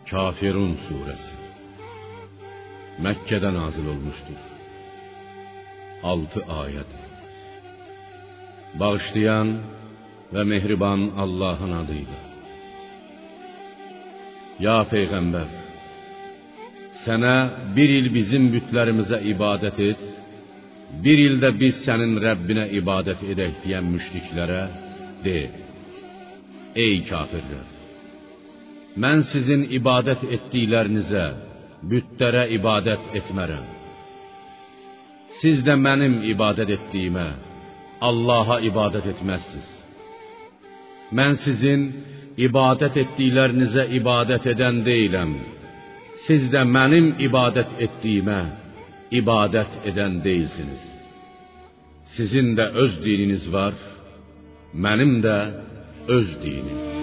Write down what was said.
Kafirun suresi Mekke'de nazil olmuştur. 6 ayet. Bağışlayan ve mehriban Allah'ın adıyla. Ya Peygamber, sənə bir il bizim bütlərimizə ibadət et, bir ildə biz sənin Rəbbinə ibadət edək deyən müşriklərə de: ey kafirlər! Mən sizin ibadət etdiklərinizə, bütlərə ibadət etmərəm. Siz də mənim ibadət etdiyimə, Allaha ibadət etməzsiniz. Mən sizin ibadət etdiklərinizə ibadət edən deyiləm. Siz də mənim ibadət etdiyimə ibadət edən deyilsiniz. Sizin də öz dininiz var, mənim də öz dinim.